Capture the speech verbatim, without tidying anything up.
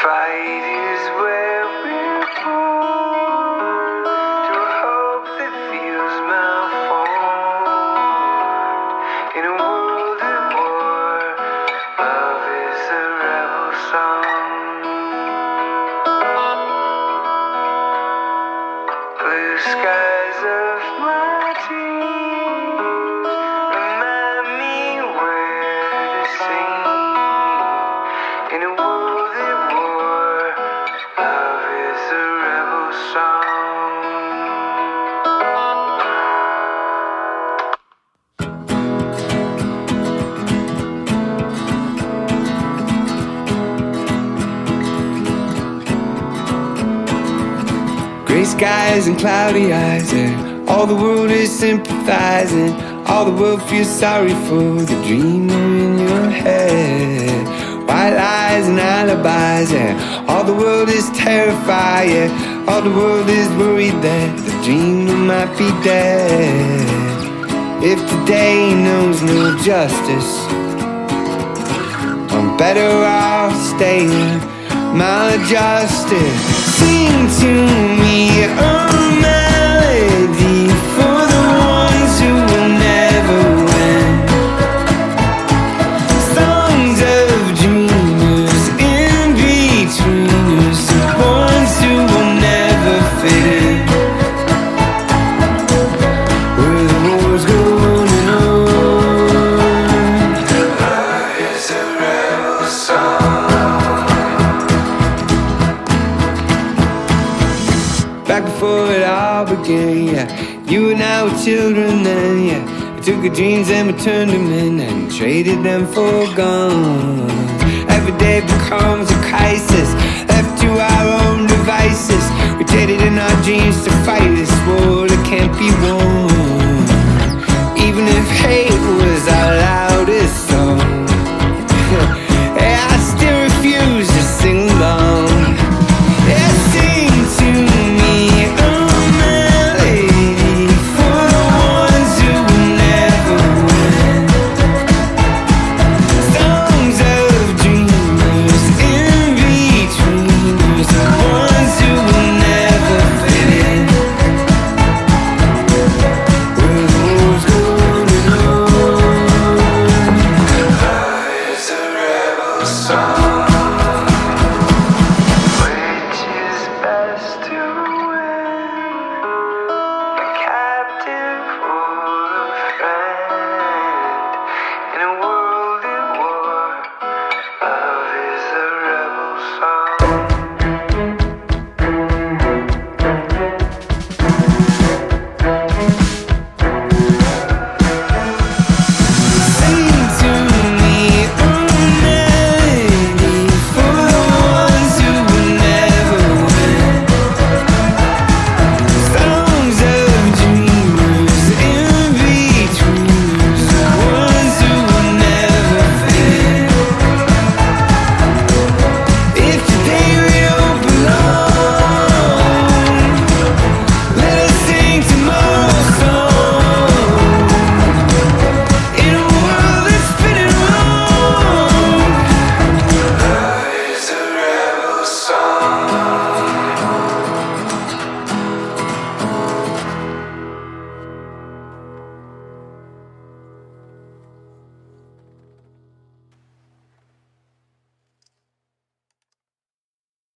fight is where we're born, to a hope that feels malformed. In a world at war, love is a rebel song. Blue skies of my dreams remind me where to sing. In a world at war, love is a rebel song. Gray skies and cloudy eyes, and all the world is sympathizing. All the world feels sorry for the dreamer in your head. White lies and alibis, and all the world is terrified. Yeah, all the world is worried that the dreamer might be dead. If today knows no justice, I'm better off staying maladjusted. Sing to me a melody for the ones who will never win. Songs of dreamers in betweeners, the ones who will never fit in. Where the wars go on and on. Love is a rebel song. Back before it all began, yeah, you and I were children then, yeah. We took our dreams and we turned them in and traded them for guns. Every day becomes a